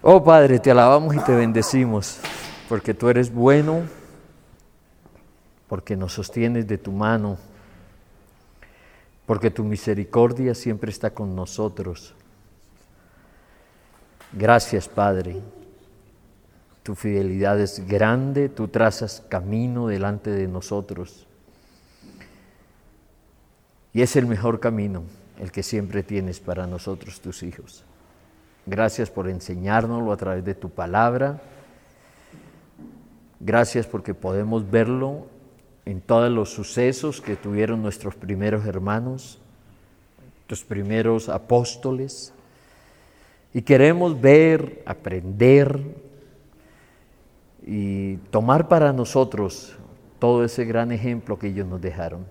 Oh Padre, te alabamos y te bendecimos, porque tú eres bueno, porque nos sostienes de tu mano, porque tu misericordia siempre está con nosotros. Gracias, Padre. Tu fidelidad es grande, tú trazas camino delante de nosotros. Y es el mejor camino, el que siempre tienes para nosotros, tus hijos. Gracias por enseñárnoslo a través de tu palabra. Gracias porque podemos verlo en todos los sucesos que tuvieron nuestros primeros hermanos, tus primeros apóstoles. Y queremos ver, aprender y tomar para nosotros todo ese gran ejemplo que ellos nos dejaron.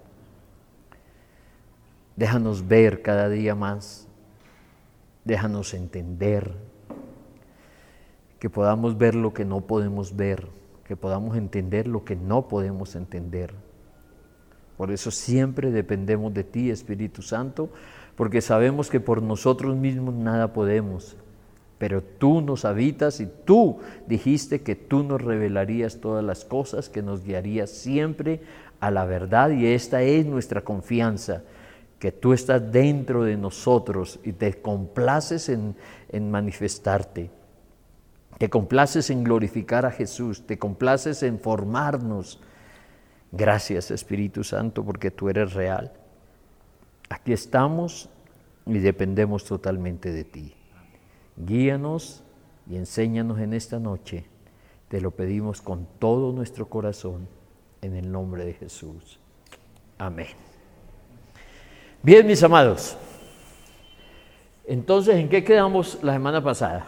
Déjanos ver cada día más. Déjanos entender, que podamos ver lo que no podemos ver, que podamos entender lo que no podemos entender. Por eso siempre dependemos de ti, Espíritu Santo, porque sabemos que por nosotros mismos nada podemos, pero tú nos habitas y tú dijiste que tú nos revelarías todas las cosas, que nos guiarías siempre a la verdad, y esta es nuestra confianza, que tú estás dentro de nosotros y te complaces en manifestarte, te complaces en glorificar a Jesús, te complaces en formarnos. Gracias, Espíritu Santo, porque tú eres real. Aquí estamos y dependemos totalmente de ti. Guíanos y enséñanos en esta noche. Te lo pedimos con todo nuestro corazón, en el nombre de Jesús. Amén. Bien, mis amados, entonces, ¿en qué quedamos la semana pasada?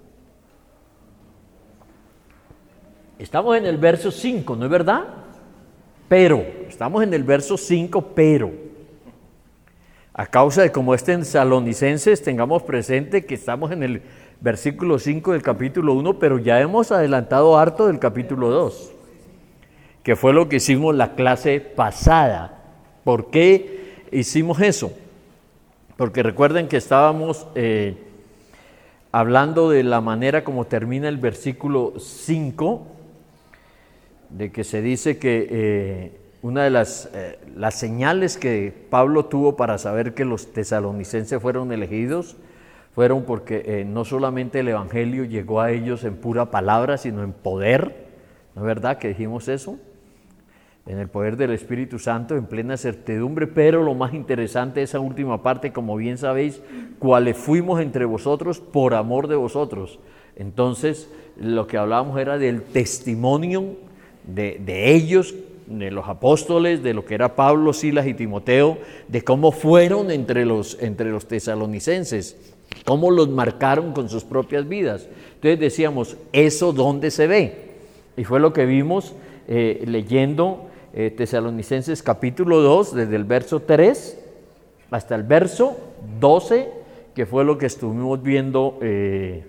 Estamos en el verso 5, ¿no es verdad? Estamos en el verso 5, pero, a causa de como Tesalonicenses, tengamos presente que estamos en el versículo 5 del capítulo 1, pero ya hemos adelantado harto del capítulo 2, que fue lo que hicimos la clase pasada. ¿Por qué hicimos eso? Porque recuerden que estábamos hablando de la manera como termina el versículo 5, de que se dice que una de las señales que Pablo tuvo para saber que los tesalonicenses fueron elegidos fueron porque no solamente el evangelio llegó a ellos en pura palabra, sino en poder. ¿No es verdad que dijimos eso? En el poder del Espíritu Santo, en plena certidumbre, pero lo más interesante es esa última parte, como bien sabéis, cuáles fuimos entre vosotros por amor de vosotros. Entonces, lo que hablábamos era del testimonio de ellos, de los apóstoles, de lo que era Pablo, Silas y Timoteo, de cómo fueron entre los tesalonicenses, cómo los marcaron con sus propias vidas. Entonces decíamos, ¿eso dónde se ve? Y fue lo que vimos leyendo Tesalonicenses capítulo 2, desde el verso 3 hasta el verso 12, que fue lo que estuvimos viendo en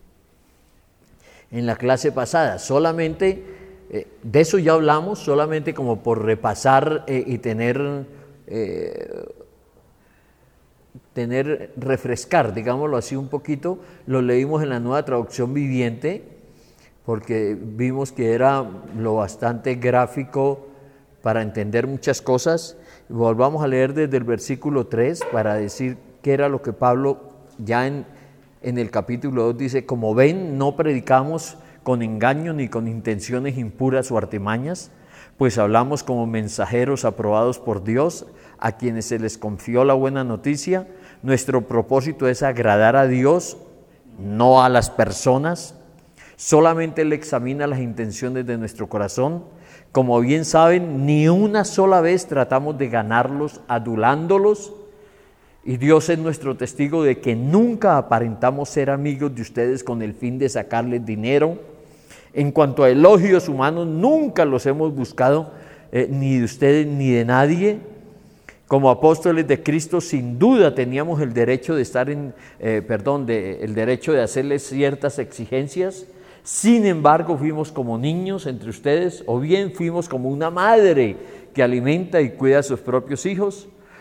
la clase pasada. Solamente, de eso ya hablamos, solamente como por repasar y refrescar, digámoslo así un poquito, lo leímos en la Nueva Traducción Viviente, porque vimos que era lo bastante gráfico para entender muchas cosas. Volvamos a leer desde el versículo 3 para decir qué era lo que Pablo ya en el capítulo 2 dice: como ven, no predicamos con engaño ni con intenciones impuras o artimañas, pues hablamos como mensajeros aprobados por Dios, a quienes se les confió la buena noticia. Nuestro propósito es agradar a Dios, no a las personas. Solamente Él examina las intenciones de nuestro corazón. Como bien saben, ni una sola vez tratamos de ganarlos adulándolos, y Dios es nuestro testigo de que nunca aparentamos ser amigos de ustedes con el fin de sacarles dinero. En cuanto a elogios humanos, nunca los hemos buscado, ni de ustedes ni de nadie. Como apóstoles de Cristo, sin duda teníamos el derecho de el derecho de hacerles ciertas exigencias. Sin embargo, fuimos como niños entre ustedes, o bien fuimos como una madre que alimenta y cuida a sus propios hijos.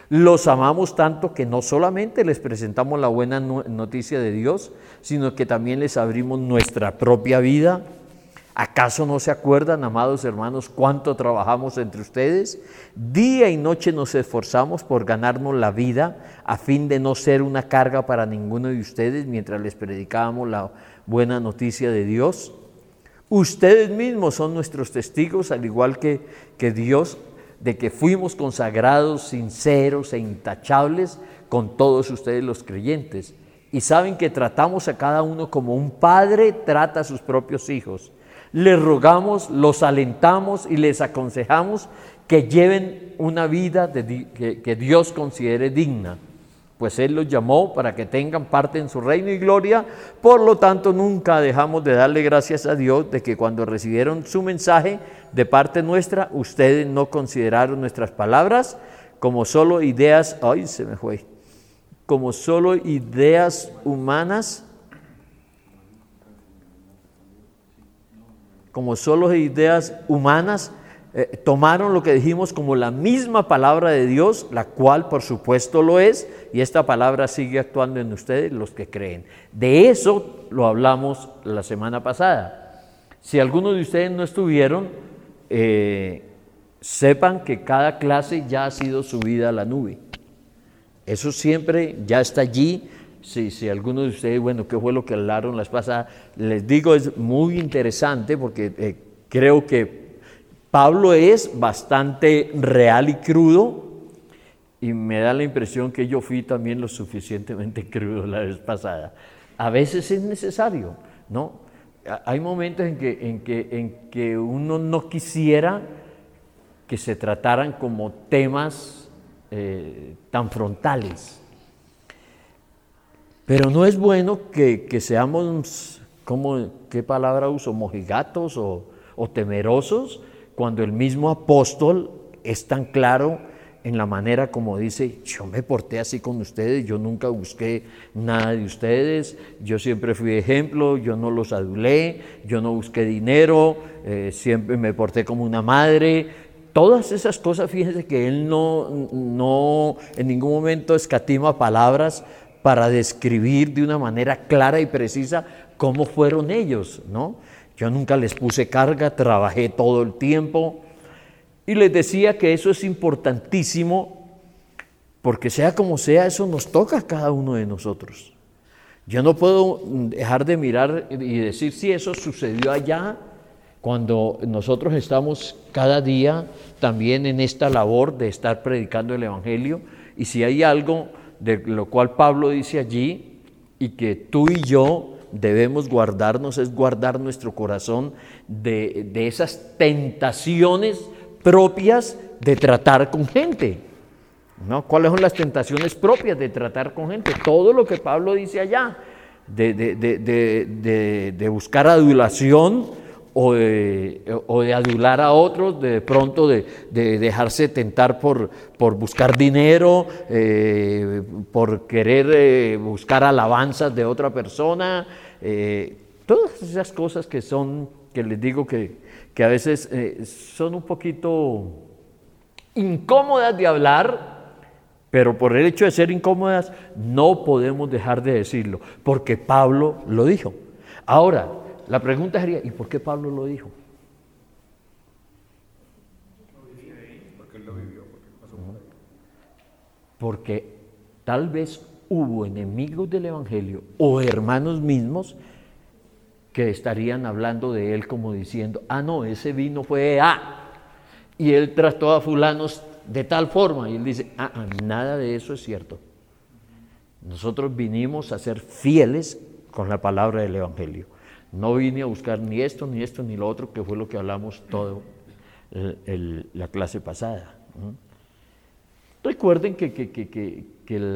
Los amamos tanto que no solamente les presentamos la buena noticia de Dios, sino que también les abrimos nuestra propia vida. ¿Acaso no se acuerdan, amados hermanos, cuánto trabajamos entre ustedes? Día y noche nos esforzamos por ganarnos la vida a fin de no ser una carga para ninguno de ustedes mientras les predicábamos la buena noticia de Dios. Ustedes mismos son nuestros testigos, al igual que Dios, de que fuimos consagrados, sinceros e intachables con todos ustedes los creyentes. Y saben que tratamos a cada uno como un padre trata a sus propios hijos. Les rogamos, los alentamos y les aconsejamos que lleven una vida que Dios considere digna, pues Él los llamó para que tengan parte en su reino y gloria. Por lo tanto, nunca dejamos de darle gracias a Dios de que cuando recibieron su mensaje de parte nuestra, ustedes no consideraron nuestras palabras como solo ideas, como solo ideas humanas, tomaron lo que dijimos como la misma palabra de Dios, la cual por supuesto lo es, y esta palabra sigue actuando en ustedes, los que creen. De eso lo hablamos la semana pasada. Si algunos de ustedes no estuvieron, sepan que cada clase ya ha sido subida a la nube. Eso siempre ya está allí. Si algunos de ustedes, ¿qué fue lo que hablaron las pasadas? Les digo, es muy interesante porque creo que Pablo es bastante real y crudo, y me da la impresión que yo fui también lo suficientemente crudo la vez pasada. A veces es necesario, ¿no? Hay momentos en que uno no quisiera que se trataran como temas tan frontales. Pero no es bueno que seamos, ¿qué palabra uso? Mojigatos o temerosos, cuando el mismo apóstol es tan claro en la manera como dice: yo me porté así con ustedes, yo nunca busqué nada de ustedes, yo siempre fui ejemplo, yo no los adulé, yo no busqué dinero, siempre me porté como una madre. Todas esas cosas, fíjense que él no en ningún momento escatima palabras para describir de una manera clara y precisa cómo fueron ellos, ¿no? Yo nunca les puse carga, trabajé todo el tiempo. Y les decía que eso es importantísimo, porque sea como sea, eso nos toca a cada uno de nosotros. Yo no puedo dejar de mirar y decir si eso sucedió allá, cuando nosotros estamos cada día también en esta labor de estar predicando el Evangelio. Y si hay algo de lo cual Pablo dice allí, y que tú y yo debemos guardarnos, es guardar nuestro corazón de esas tentaciones propias de tratar con gente, ¿no? ¿Cuáles son las tentaciones propias de tratar con gente? Todo lo que Pablo dice allá, de buscar adulación o de adular a otros, de pronto de dejarse tentar por buscar dinero, por querer buscar alabanzas de otra persona, todas esas cosas que les digo que a veces son un poquito incómodas de hablar, pero por el hecho de ser incómodas no podemos dejar de decirlo, porque Pablo lo dijo. Ahora, la pregunta sería: ¿y por qué Pablo lo dijo? Porque él lo vivió, porque pasó por ahí. Porque tal vez hubo enemigos del Evangelio o hermanos mismos que estarían hablando de él como diciendo: no, ese vino fue y él trató a fulanos de tal forma. Y él dice: nada de eso es cierto. Nosotros vinimos a ser fieles con la palabra del Evangelio. No vine a buscar ni esto, ni lo otro, que fue lo que hablamos toda la clase pasada. Recuerden que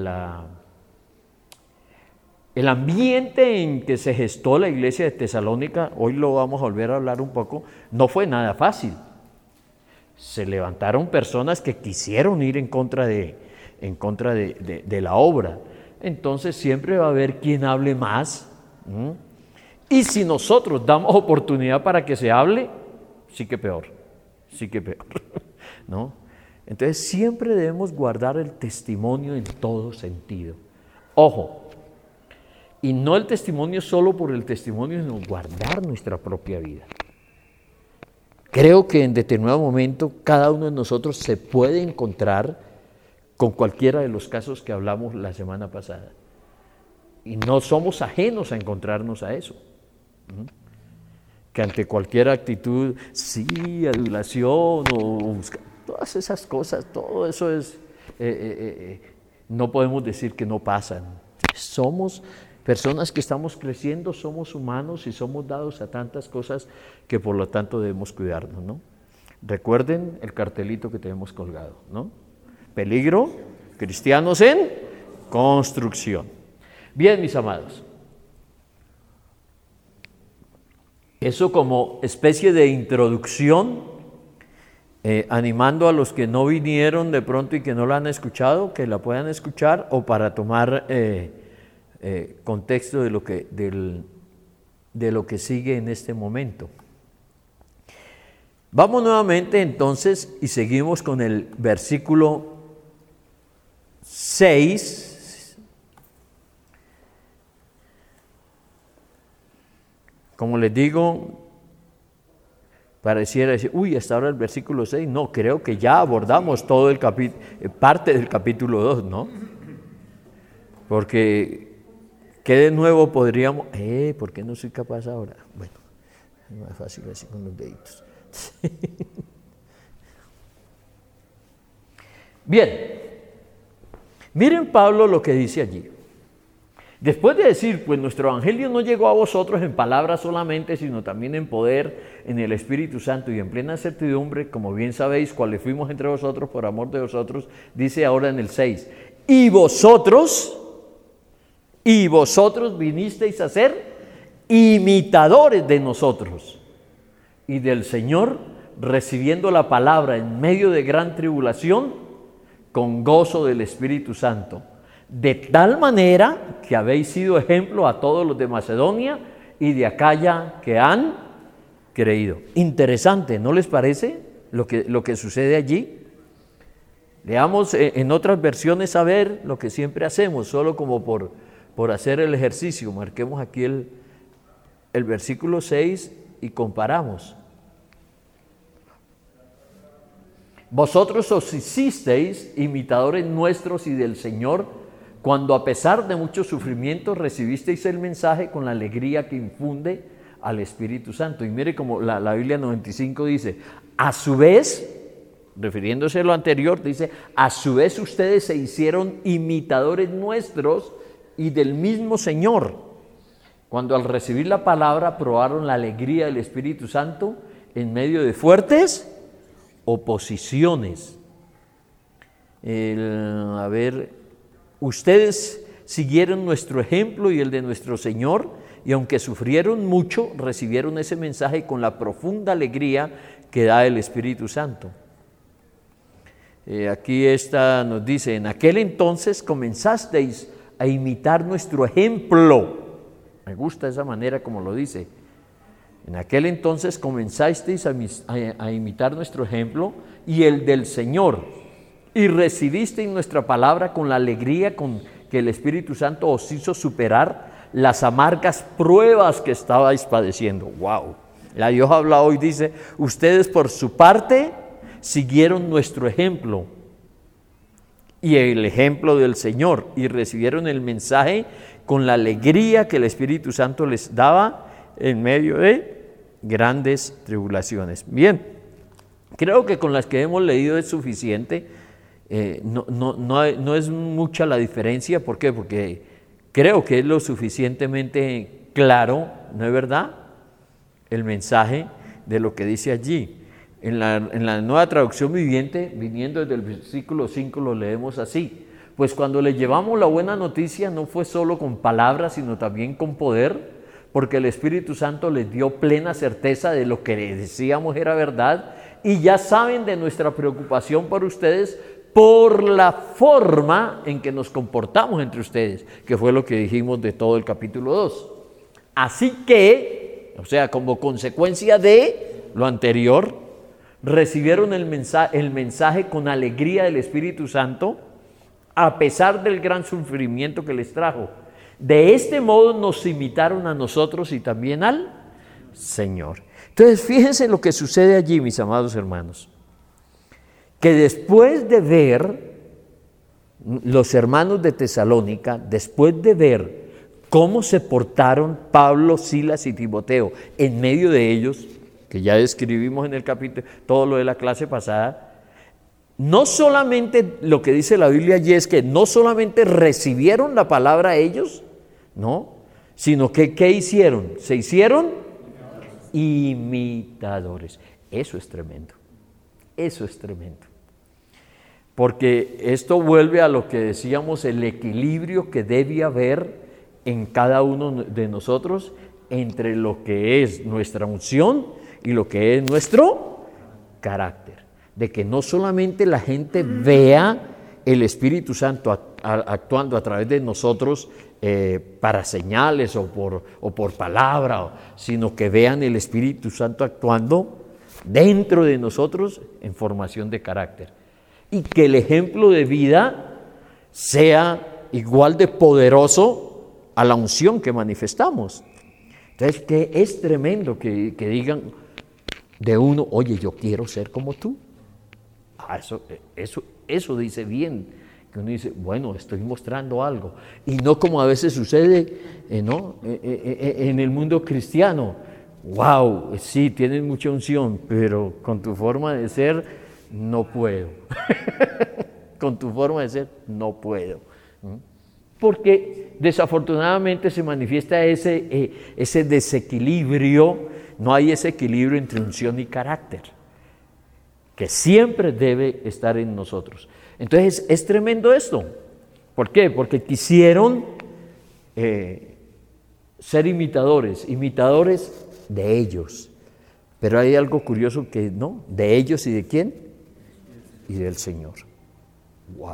el ambiente en que se gestó la iglesia de Tesalónica, hoy lo vamos a volver a hablar un poco, no fue nada fácil. Se levantaron personas que quisieron ir en contra de la obra. Entonces siempre va a haber quien hable más. Y si nosotros damos oportunidad para que se hable, sí que peor, ¿no? Entonces siempre debemos guardar el testimonio en todo sentido. Ojo, y no el testimonio solo por el testimonio, sino guardar nuestra propia vida. Creo que en determinado momento cada uno de nosotros se puede encontrar con cualquiera de los casos que hablamos la semana pasada. Y no somos ajenos a encontrarnos a eso. Que ante cualquier actitud, sí, adulación o buscar, todas esas cosas, todo eso es, no podemos decir que no pasan. Somos personas que estamos creciendo, somos humanos y somos dados a tantas cosas que por lo tanto debemos cuidarnos, ¿no? Recuerden el cartelito que tenemos colgado, ¿no? Peligro, cristianos en construcción. Bien, mis amados. Eso como especie de introducción, animando a los que no vinieron de pronto y que no la han escuchado, que la puedan escuchar, o para tomar contexto de lo que sigue en este momento. Vamos nuevamente entonces y seguimos con el versículo 6. Como les digo, pareciera decir, uy, hasta ahora el versículo 6, no, creo que ya abordamos todo el parte del capítulo 2, ¿no? Porque, ¿qué de nuevo podríamos? ¿Por qué no soy capaz ahora? Bueno, es más fácil así con los deditos. Bien, miren Pablo lo que dice allí. Después de decir, pues nuestro evangelio no llegó a vosotros en palabras solamente, sino también en poder, en el Espíritu Santo y en plena certidumbre, como bien sabéis, cuáles fuimos entre vosotros por amor de vosotros, dice ahora en el 6, y vosotros vinisteis a ser imitadores de nosotros y del Señor, recibiendo la palabra en medio de gran tribulación, con gozo del Espíritu Santo. De tal manera que habéis sido ejemplo a todos los de Macedonia y de Acaya que han creído. Interesante, ¿no les parece lo que sucede allí? Leamos en otras versiones a ver lo que siempre hacemos, solo como por hacer el ejercicio. Marquemos aquí el versículo 6 y comparamos. Vosotros os hicisteis imitadores nuestros y del Señor, cuando a pesar de muchos sufrimientos recibisteis el mensaje con la alegría que infunde al Espíritu Santo. Y mire como la Biblia 95 dice, a su vez, refiriéndose a lo anterior, dice, a su vez ustedes se hicieron imitadores nuestros y del mismo Señor, cuando al recibir la palabra probaron la alegría del Espíritu Santo en medio de fuertes oposiciones. Ustedes siguieron nuestro ejemplo y el de nuestro Señor, y aunque sufrieron mucho, recibieron ese mensaje con la profunda alegría que da el Espíritu Santo. Aquí nos dice, en aquel entonces comenzasteis a imitar nuestro ejemplo. Me gusta esa manera como lo dice. En aquel entonces comenzasteis a imitar nuestro ejemplo y el del Señor, y recibisteis nuestra palabra con la alegría con que el Espíritu Santo os hizo superar las amargas pruebas que estabais padeciendo. ¡Wow! La Dios habla hoy, dice, ustedes por su parte siguieron nuestro ejemplo y el ejemplo del Señor y recibieron el mensaje con la alegría que el Espíritu Santo les daba en medio de grandes tribulaciones. Bien, creo que con las que hemos leído es suficiente. No es mucha la diferencia. ¿Por qué? Porque creo que es lo suficientemente claro, ¿no es verdad?, el mensaje de lo que dice allí. En la Nueva Traducción Viviente, viniendo desde el versículo 5, lo leemos así: pues cuando le llevamos la buena noticia no fue solo con palabras, sino también con poder, porque el Espíritu Santo les dio plena certeza de lo que decíamos era verdad, y ya saben de nuestra preocupación por ustedes por la forma en que nos comportamos entre ustedes, que fue lo que dijimos de todo el capítulo 2. Así que, o sea, como consecuencia de lo anterior, recibieron el mensaje con alegría del Espíritu Santo, a pesar del gran sufrimiento que les trajo. De este modo nos imitaron a nosotros y también al Señor. Entonces, fíjense lo que sucede allí, mis amados hermanos. Que después de ver, los hermanos de Tesalónica, después de ver cómo se portaron Pablo, Silas y Timoteo en medio de ellos, que ya describimos en el capítulo, todo lo de la clase pasada, no solamente lo que dice la Biblia allí es que no solamente recibieron la palabra ellos, no, sino que ¿qué hicieron? Se hicieron imitadores. Eso es tremendo. Eso es tremendo. Porque esto vuelve a lo que decíamos, el equilibrio que debe haber en cada uno de nosotros entre lo que es nuestra unción y lo que es nuestro carácter. De que no solamente la gente vea el Espíritu Santo actuando a través de nosotros para señales o por palabra, sino que vean el Espíritu Santo actuando dentro de nosotros en formación de carácter. Y que el ejemplo de vida sea igual de poderoso a la unción que manifestamos. Entonces, que es tremendo que digan de uno, oye, yo quiero ser como tú. Eso dice bien, que uno dice, bueno, estoy mostrando algo. Y no como a veces sucede en el mundo cristiano. Wow, sí, tienes mucha unción, pero con tu forma de ser no puedo. Con tu forma de ser no puedo. Porque desafortunadamente se manifiesta ese desequilibrio, no hay ese equilibrio entre unción y carácter, que siempre debe estar en nosotros. Entonces es tremendo esto. ¿Por qué? Porque quisieron ser imitadores de ellos. Pero hay algo curioso que no, de ellos y de quién, y del Señor. Wow.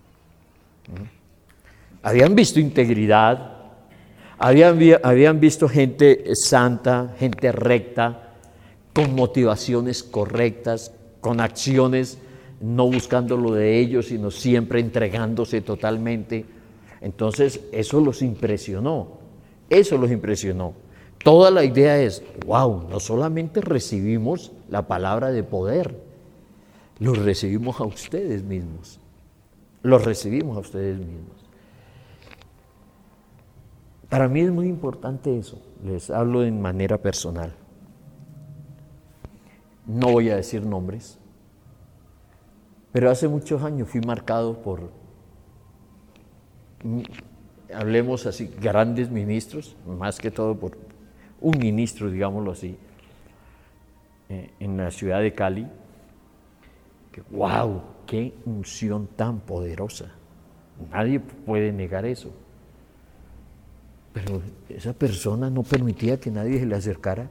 Habían visto integridad, habían visto gente santa, gente recta, con motivaciones correctas, con acciones, no buscando lo de ellos, sino siempre entregándose totalmente. Entonces, eso los impresionó. Toda la idea es, wow, no solamente recibimos la palabra de poder, los recibimos a ustedes mismos. Para mí es muy importante eso, les hablo de manera personal. No voy a decir nombres, pero hace muchos años fui marcado por, hablemos así, grandes ministros, más que todo por un ministro, digámoslo así, en la ciudad de Cali, que wow, qué unción tan poderosa, nadie puede negar eso, pero esa persona no permitía que nadie se le acercara,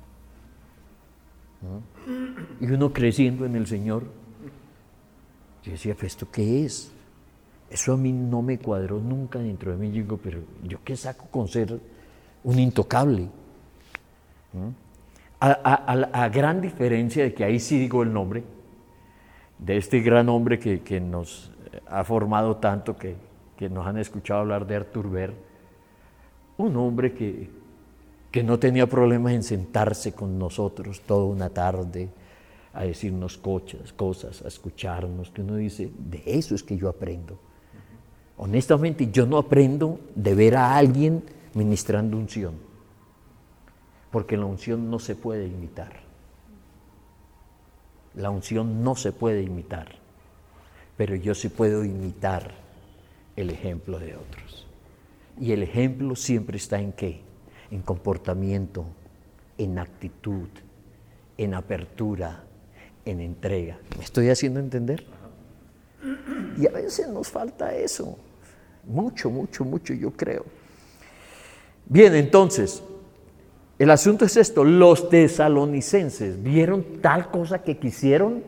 ¿no? Y uno creciendo en el Señor, yo decía, pues ¿esto qué es? Eso a mí no me cuadró nunca dentro de mí. Yo digo, pero ¿yo qué saco con ser un intocable? A gran diferencia de que ahí sí digo el nombre, de este gran hombre que nos ha formado tanto, que nos han escuchado hablar de Artur Ver, un hombre que no tenía problemas en sentarse con nosotros toda una tarde, a decirnos cosas, a escucharnos, que uno dice, de eso es que yo aprendo. Honestamente, yo no aprendo de ver a alguien ministrando unción, porque la unción no se puede imitar. La unción no se puede imitar, pero yo sí puedo imitar el ejemplo de otros. Y el ejemplo siempre está ¿en qué? En comportamiento, en actitud, en apertura, en entrega. ¿Me estoy haciendo entender? Y a veces nos falta eso. Mucho, yo creo. Bien, entonces, el asunto es esto. Los tesalonicenses vieron tal cosa que quisieron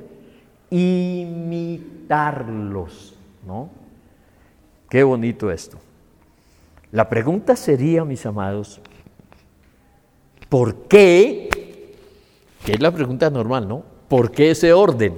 imitarlos, ¿no? Qué bonito esto. La pregunta sería, mis amados, ¿por qué? Que es la pregunta normal, ¿no? ¿Por qué ese orden?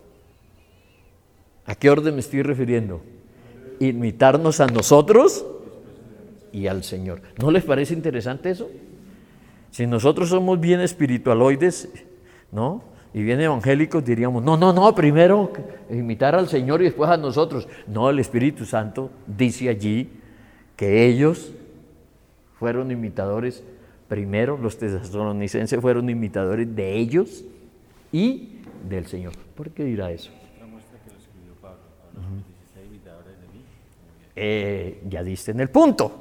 ¿A qué orden me estoy refiriendo? Imitarnos a nosotros y al Señor. ¿No les parece interesante eso? Si nosotros somos bien espiritualoides, ¿no?, y bien evangélicos, diríamos, no, primero imitar al Señor y después a nosotros. No, el Espíritu Santo dice allí que ellos fueron imitadores, primero los tesalonicenses fueron imitadores de ellos y del Señor. ¿Por qué dirá eso? Ya diste en el punto.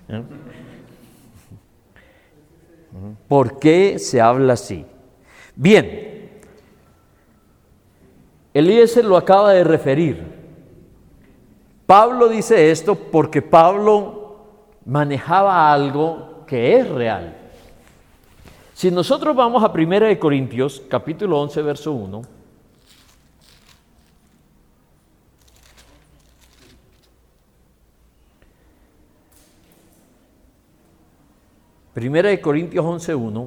¿Por qué se habla así? Bien, Eliezer lo acaba de referir. Pablo dice esto porque Pablo manejaba algo que es real. Si nosotros vamos a 1 Corintios, capítulo 11, verso 1, Primera de Corintios 11:1,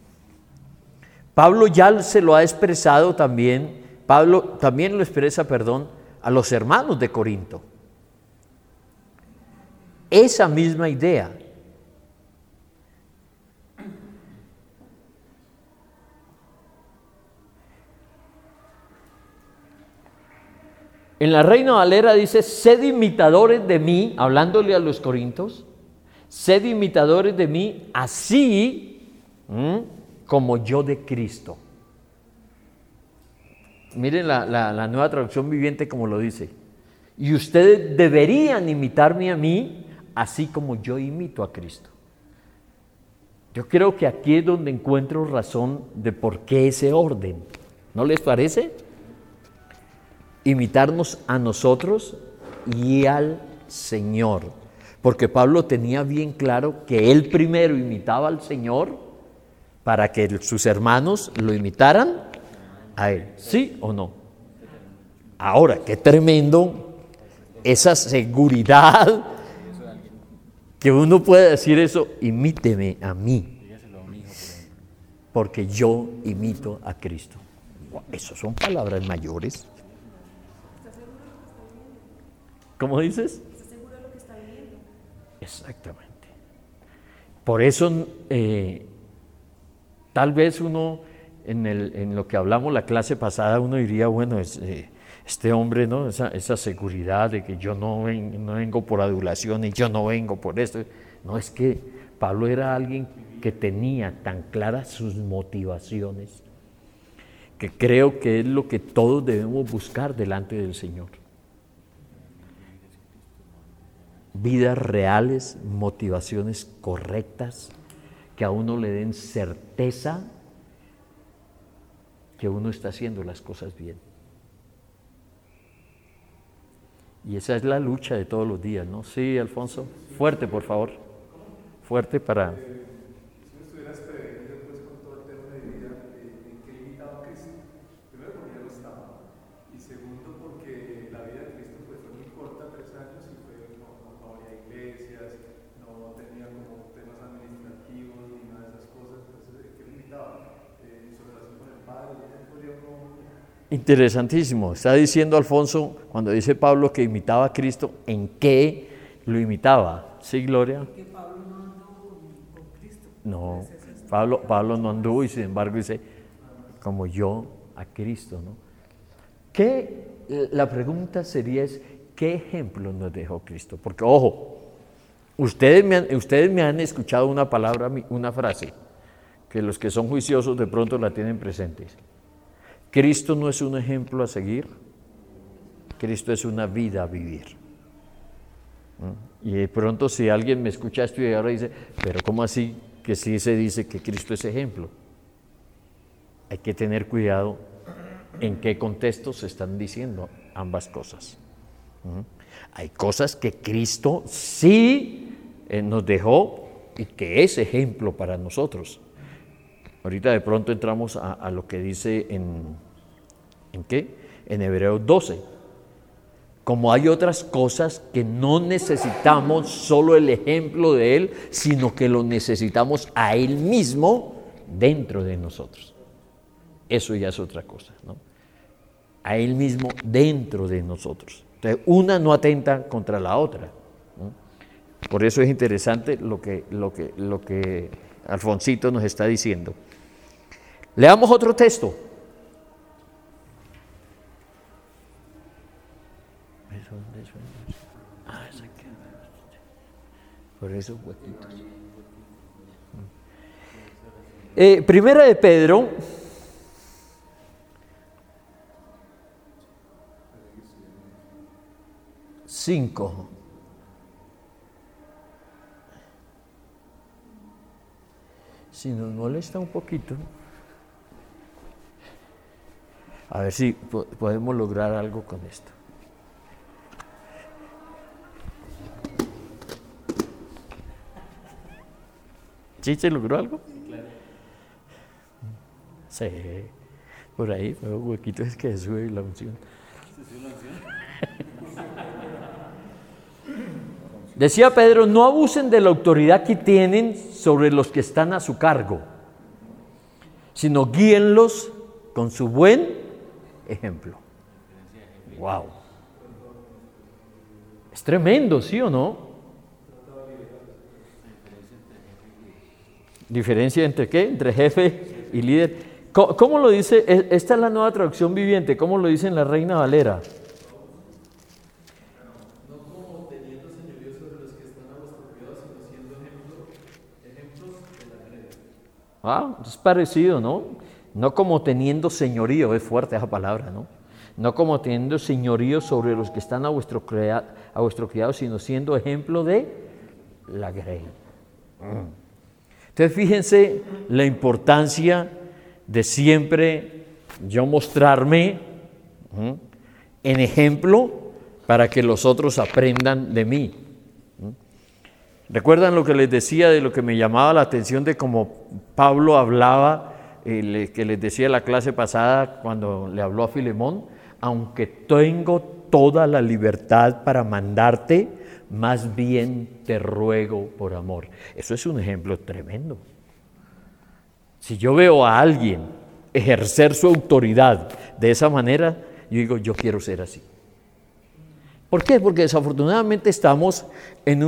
Pablo ya se lo ha expresado también, Pablo también lo expresa, a los hermanos de Corinto. Esa misma idea. En la Reina Valera dice, sed imitadores de mí, hablándole a los corintios, sed imitadores de mí, así como yo de Cristo. Miren la Nueva Traducción Viviente como lo dice. Y ustedes deberían imitarme a mí, así como yo imito a Cristo. Yo creo que aquí es donde encuentro razón de por qué ese orden. ¿No les parece? Imitarnos a nosotros y al Señor. Porque Pablo tenía bien claro que él primero imitaba al Señor para que sus hermanos lo imitaran a él. ¿Sí o no? Ahora, qué tremendo esa seguridad que uno puede decir eso, imíteme a mí, porque yo imito a Cristo. Eso son palabras mayores. ¿Cómo dices? ¿Estás seguro de lo que está viviendo? Exactamente. Por eso, tal vez uno, en lo que hablamos la clase pasada, uno diría, bueno, este hombre, ¿no? Esa seguridad de que yo no vengo por adulación y yo no vengo por esto. No, es que Pablo era alguien que tenía tan claras sus motivaciones, que creo que es lo que todos debemos buscar delante del Señor. Vidas reales, motivaciones correctas, que a uno le den certeza que uno está haciendo las cosas bien. Y esa es la lucha de todos los días, ¿no? Sí, Alfonso, fuerte, por favor. Fuerte para... Si no estuvieras prevenido pues, con todo el tema de vida, ¿en qué limitaba a Cristo? Primero, porque ya lo estaba. Y segundo, porque la vida de Cristo pues, fue muy corta, 3 años, y no había iglesias, no tenía como temas administrativos ni nada de esas cosas. Entonces, ¿en qué limitaba? Su relación con el Padre, ¿ya podría uno...? Interesantísimo. Está diciendo Alfonso, cuando dice Pablo que imitaba a Cristo, ¿en qué lo imitaba? ¿Sí, Gloria? Que Pablo no anduvo con Cristo. No, Pablo no anduvo y sin embargo dice, como yo a Cristo, ¿no? La pregunta sería ¿qué ejemplo nos dejó Cristo? Porque, ojo, ustedes me han escuchado una palabra, una frase, que los que son juiciosos de pronto la tienen presentes. Cristo no es un ejemplo a seguir, Cristo es una vida a vivir. Y de pronto si alguien me escucha esto y ahora dice, pero ¿cómo así que sí se dice que Cristo es ejemplo? Hay que tener cuidado en qué contexto se están diciendo ambas cosas. Hay cosas que Cristo sí nos dejó y que es ejemplo para nosotros. Ahorita de pronto entramos a lo que dice ¿en qué? En Hebreos 12. Como hay otras cosas que no necesitamos solo el ejemplo de Él, sino que lo necesitamos a Él mismo dentro de nosotros. eso ya es otra cosa, ¿no? A Él mismo dentro de nosotros. Entonces, una no atenta contra la otra, ¿no? Por eso es interesante lo que Alfonsito nos está diciendo. Leamos otro texto. Por esos huequitos. Primera de Pedro 5. Si nos molesta un poquito, a ver si podemos lograr algo con esto. ¿Sí se logró algo? Claro. Sí, por ahí, pero huequito es que sube la unción. Decía Pedro, no abusen de la autoridad que tienen sobre los que están a su cargo, sino guíenlos con su buen ejemplo. Wow. Es tremendo, ¿sí o no? ¿Diferencia entre qué? Entre jefe y líder. ¿Cómo lo dice? Esta es la Nueva Traducción Viviente. ¿Cómo lo dice en la Reina Valera? No como teniendo señorío sobre los que están a vuestro cuidado, sino siendo ejemplos de la grey. Es parecido, ¿no? No como teniendo señorío, es fuerte esa palabra, ¿no? No como teniendo señorío sobre los que están a vuestro cuidado, sino siendo ejemplo de la grey. Entonces fíjense la importancia de siempre yo mostrarme en ejemplo para que los otros aprendan de mí. ¿Recuerdan lo que les decía de lo que me llamaba la atención de cómo Pablo hablaba, que les decía en la clase pasada cuando le habló a Filemón? Aunque tengo toda la libertad para mandarte, más bien te ruego por amor. Eso es un ejemplo tremendo. Si yo veo a alguien ejercer su autoridad de esa manera, yo digo, yo quiero ser así. ¿Por qué? Porque desafortunadamente estamos en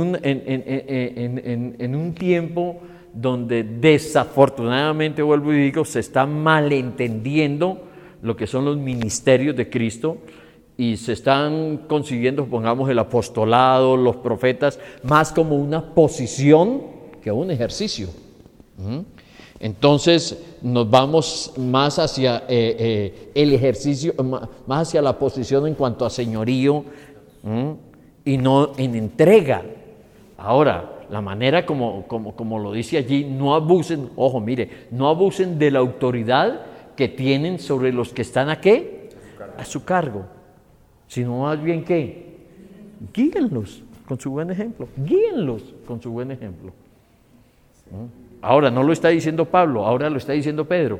un tiempo donde desafortunadamente, vuelvo y digo, se está malentendiendo lo que son los ministerios de Cristo y se están consiguiendo, pongamos, el apostolado, los profetas, más como una posición que un ejercicio. Entonces nos vamos más hacia el ejercicio, más hacia la posición en cuanto a señorío y no en entrega. Ahora, la manera como lo dice allí, no abusen, ojo, mire, no abusen de la autoridad que tienen sobre los que están ¿a qué? A su cargo. Sino más bien ¿qué? Guíenlos con su buen ejemplo. Guíenlos con su buen ejemplo. Ahora no lo está diciendo Pablo, ahora lo está diciendo Pedro.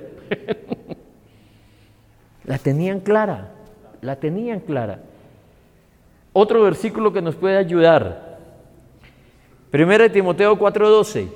La tenían clara, la tenían clara. Otro versículo que nos puede ayudar. 1 Timoteo 4:12.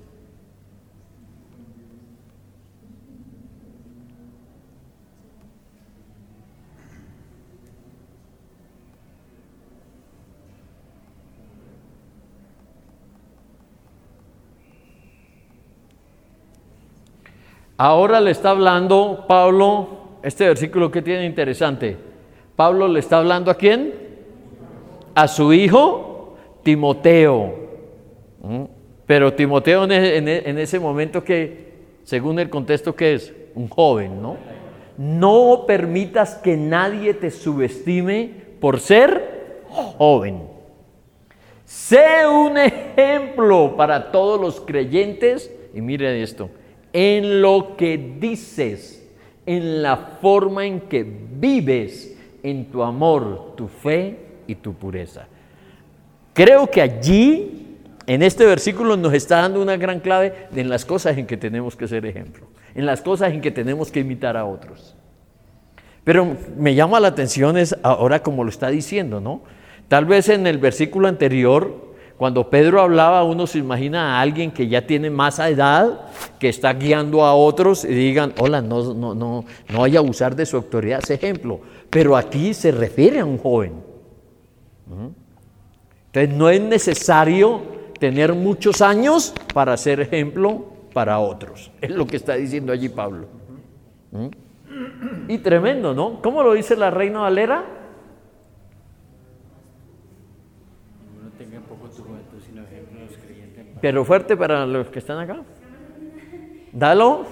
Ahora le está hablando Pablo, este versículo que tiene interesante. Pablo le está hablando ¿a quién? A su hijo Timoteo. Pero Timoteo en ese momento que, según el contexto, ¿qué es? Un joven, ¿no? No permitas que nadie te subestime por ser joven. Sé un ejemplo para todos los creyentes, y mire esto, en lo que dices, en la forma en que vives, en tu amor, tu fe y tu pureza. Creo que allí, en este versículo, nos está dando una gran clave en las cosas en que tenemos que ser ejemplo, en las cosas en que tenemos que imitar a otros. Pero me llama la atención es ahora como lo está diciendo, ¿no? Tal vez en el versículo anterior, Cuando Pedro hablaba, uno se imagina a alguien que ya tiene más edad, que está guiando a otros y digan, hola, no vaya a abusar de su autoridad, ese ejemplo. Pero aquí se refiere a un joven. Entonces no es necesario tener muchos años para ser ejemplo para otros. Es lo que está diciendo allí Pablo. Y tremendo, ¿no? ¿Cómo lo dice la Reina Valera? No tengan poco tu juventud, sino ejemplo de los creyentes. Pero fuerte para los que están acá. Dalo.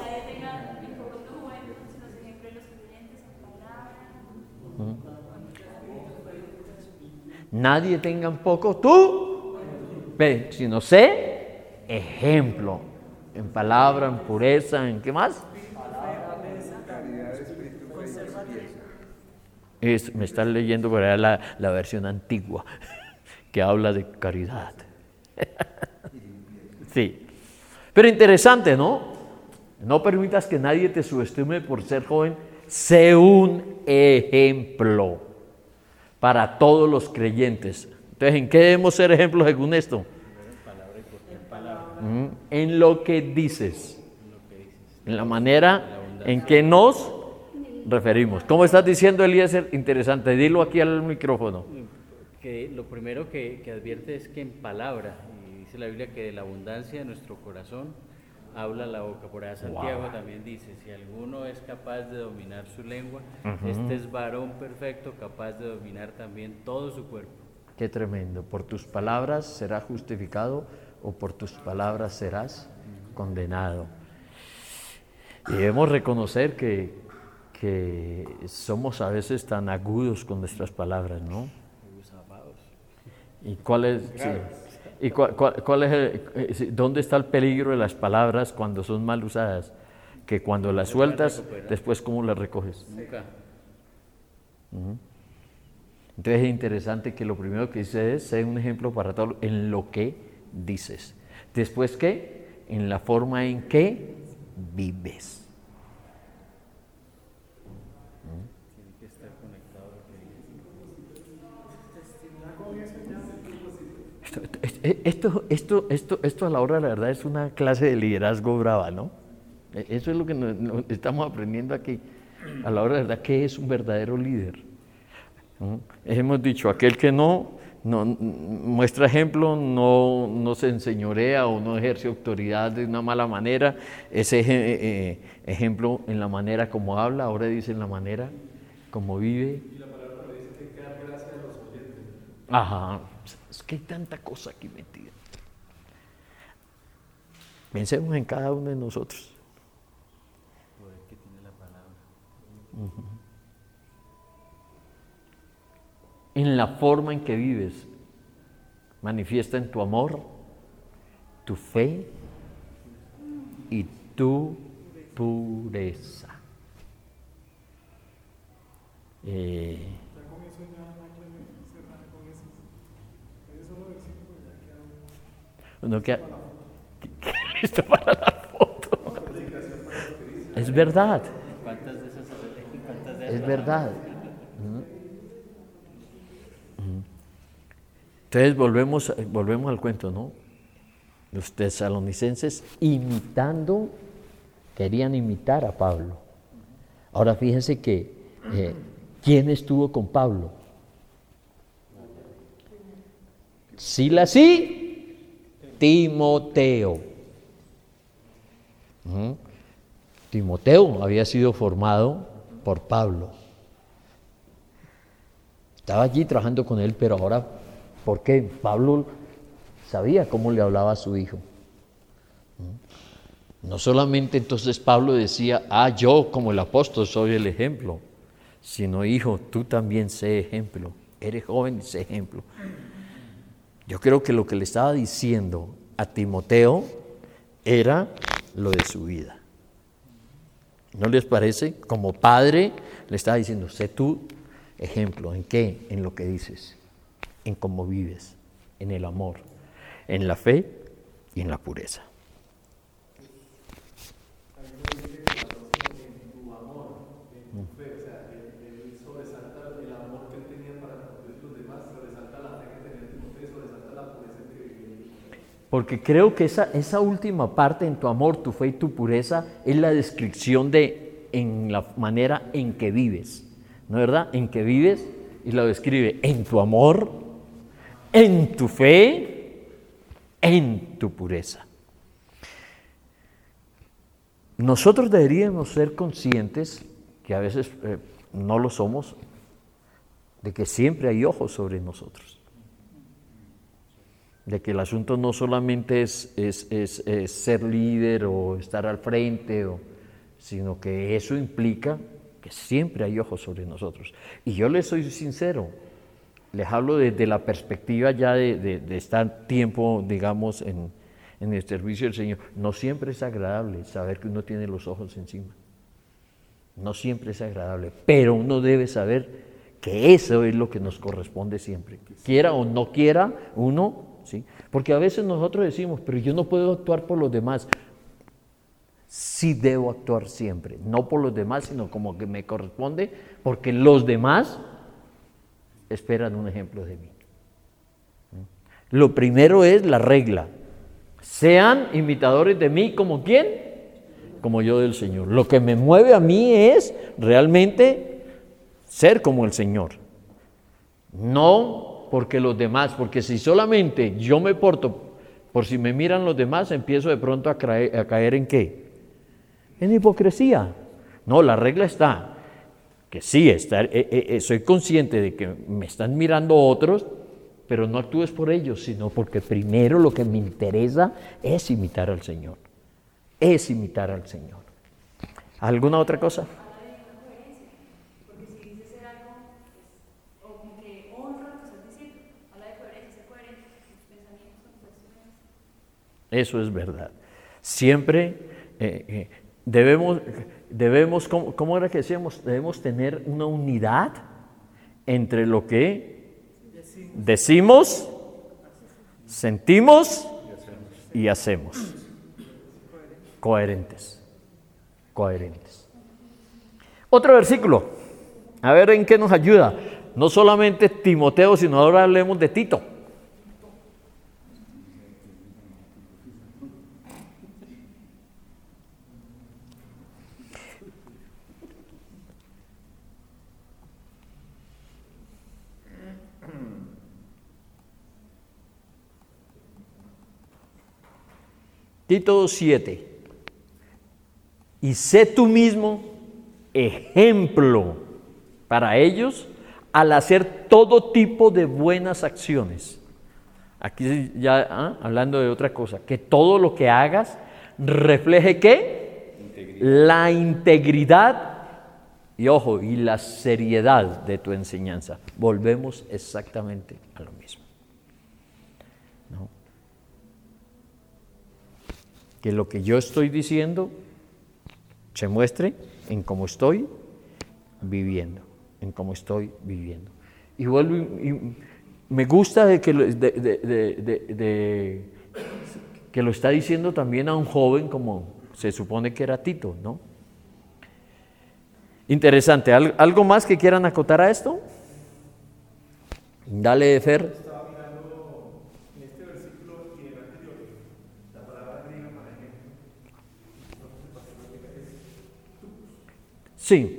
Nadie tenga un poco tú, ve, sino sé ejemplo en palabra, en pureza, en qué más. Me están leyendo por allá la versión antigua que habla de caridad. Sí, pero interesante, ¿no? No permitas que nadie te subestime por ser joven. Sé un ejemplo para todos los creyentes. Entonces, ¿en qué debemos ser ejemplos según esto? En lo que dices, en la manera en que nos referimos. ¿Cómo estás diciendo, Eliezer? Interesante, dilo aquí al micrófono. Que lo primero que advierte es que en palabra, y dice la Biblia que de la abundancia de nuestro corazón habla la boca. Por allá Santiago también dice, si alguno es capaz de dominar su lengua, este es varón perfecto, capaz de dominar también todo su cuerpo. Qué tremendo. Por tus palabras serás justificado o por tus palabras serás condenado. Y debemos reconocer que somos a veces tan agudos con nuestras palabras, ¿no? ¿Y cuál es? Sí. ¿Y cuál es dónde está el peligro de las palabras cuando son mal usadas? Que cuando las sueltas, después ¿cómo las recoges? Nunca. Entonces es interesante que lo primero que dice es, sé un ejemplo para todos en lo que dices. Después, ¿qué? En la forma en que vives. Tiene que estar conectado a lo que dice. Esto a la hora de la verdad es una clase de liderazgo brava, ¿no? Eso es lo que nos estamos aprendiendo aquí. A la hora de la verdad, ¿qué es un verdadero líder? Hemos dicho, aquel que no muestra ejemplo, no se enseñorea o no ejerce autoridad de una mala manera, ese ejemplo en la manera como habla, ahora dice en la manera como vive. Y la palabra también dice que hay que dar gracia a los oyentes. Ajá, es que hay tanta cosa aquí metida. Pensemos en cada uno de nosotros. El poder que tiene la palabra. En la forma en que vives, manifiesta en tu amor, tu fe y tu pureza. Uno queda listo para la foto. Es verdad. ¿Cuántas de esas? Es verdad. Entonces volvemos al cuento, ¿no? Los tesalonicenses querían imitar a Pablo. Ahora fíjense que, ¿quién estuvo con Pablo? Silas y Timoteo. Timoteo había sido formado por Pablo. Estaba allí trabajando con él, pero ahora, ¿por qué? Pablo sabía cómo le hablaba a su hijo. No solamente entonces Pablo decía, yo como el apóstol soy el ejemplo, sino hijo, tú también sé ejemplo, eres joven y sé ejemplo. Yo creo que lo que le estaba diciendo a Timoteo era lo de su vida. ¿No les parece? Como padre le estaba diciendo, sé tú ejemplo, ¿en qué? En lo que dices, en cómo vives, en el amor, en la fe y en la pureza. Porque creo que esa última parte, en tu amor, tu fe y tu pureza, es la descripción en la manera en que vives, ¿no es verdad? En que vives, y lo describe en tu amor, en tu fe, en tu pureza. Nosotros deberíamos ser conscientes, que a veces no lo somos, de que siempre hay ojos sobre nosotros. De que el asunto no solamente es ser líder o estar al frente, sino que eso implica que siempre hay ojos sobre nosotros. Y yo les soy sincero, les hablo desde la perspectiva ya de estar tiempo, digamos, en el servicio del Señor. No siempre es agradable saber que uno tiene los ojos encima. No siempre es agradable, pero uno debe saber que eso es lo que nos corresponde siempre. Quiera o no quiera uno, ¿sí? Porque a veces nosotros decimos, pero yo no puedo actuar por los demás. Sí debo actuar siempre, no por los demás, sino como que me corresponde, porque los demás esperan un ejemplo de mí. Lo primero es la regla. Sean imitadores de mí, ¿como quién? Como yo del Señor. Lo que me mueve a mí es realmente ser como el Señor. No porque los demás, porque si solamente yo me porto por si me miran los demás, empiezo de pronto a caer ¿en qué? En hipocresía. No, la regla está, que sí, soy consciente de que me están mirando otros, pero no actúes por ellos, sino porque primero lo que me interesa es imitar al Señor. Es imitar al Señor. ¿Alguna otra cosa? Porque si dices ser algo, o como que honra lo que estás diciendo, habla de coherencia, ser coherente, tus pensamientos, tus acciones. Eso es verdad. Siempre debemos, ¿cómo era que decíamos? Debemos tener una unidad entre lo que decimos, sentimos y hacemos. Coherentes. Otro versículo, a ver en qué nos ayuda. No solamente Timoteo, sino ahora hablemos de Tito. Tito 2:7. Y sé tú mismo ejemplo para ellos al hacer todo tipo de buenas acciones. Aquí ya hablando de otra cosa, que todo lo que hagas refleje ¿qué? La integridad y ojo, y la seriedad de tu enseñanza. Volvemos exactamente a lo mismo. ¿No? Que lo que yo estoy diciendo se muestre en cómo estoy viviendo, Y vuelvo y me gusta de que lo está diciendo también a un joven como se supone que era Tito, ¿no? Interesante. ¿Algo más que quieran acotar a esto? Dale, Fer. Estaba mirando en este versículo y en el anterior, la palabra griega para ejemplo. Sí.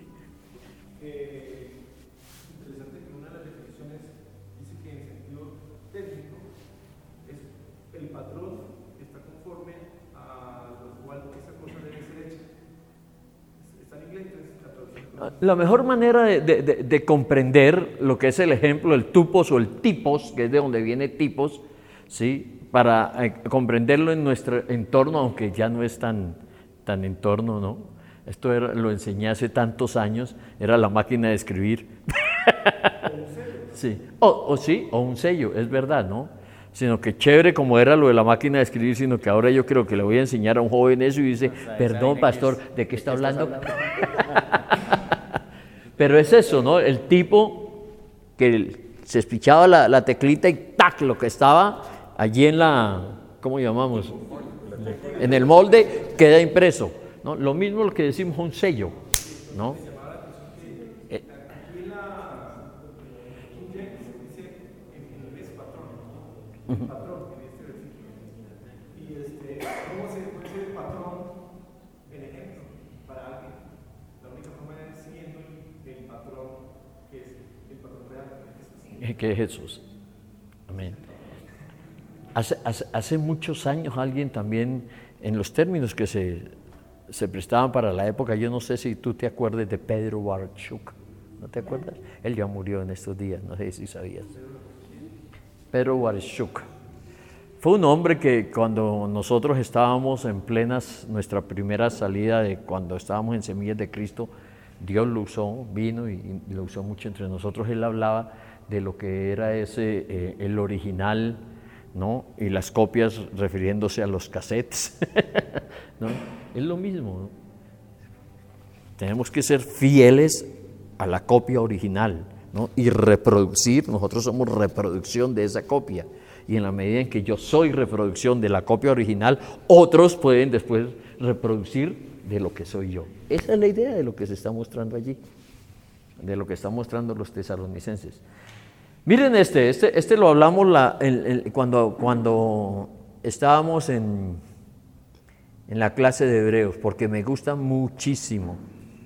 Interesante que una de las definiciones dice que en sentido técnico es el patrón está conforme a lo cual esa cosa debe ser hecha. Está en inglés, entonces la traducción. La mejor manera de comprender lo que es el ejemplo, el tupos o el tipos, que es de donde viene tipos, ¿sí? Para comprenderlo en nuestro entorno, aunque ya no es tan entorno, ¿no? Esto lo enseñé hace tantos años, era la máquina de escribir. Sí. O un sello, es verdad, ¿no? Sino que chévere como era lo de la máquina de escribir, sino que ahora yo creo que le voy a enseñar a un joven eso y dice, perdón, pastor, ¿de qué está hablando? Pero es eso, ¿no? El tipo que se espichaba la teclita y ¡tac! Lo que estaba allí en ¿cómo llamamos? En el molde queda impreso, ¿no? Lo mismo lo que decimos un sello, ¿no? que es Jesús. Amén. Hace muchos años alguien también, en los términos que se prestaban para la época, yo no sé si tú te acuerdas de Pedro Barchuk, ¿no te acuerdas? Él ya murió en estos días, no sé si sabías. Pedro Barchuk fue un hombre que cuando nosotros estábamos en nuestra primera salida de cuando estábamos en Semillas de Cristo, Dios lo usó, vino y lo usó mucho entre nosotros. Él hablaba de lo que era el original, ¿no? Y las copias refiriéndose a los cassettes, ¿no? Es lo mismo, ¿no? Tenemos que ser fieles a la copia original, ¿no? Y reproducir, nosotros somos reproducción de esa copia. Y en la medida en que yo soy reproducción de la copia original, otros pueden después reproducir de lo que soy yo. Esa es la idea de lo que se está mostrando allí, de lo que están mostrando los tesalonicenses. Miren este lo hablamos cuando estábamos en la clase de Hebreos, porque me gusta muchísimo.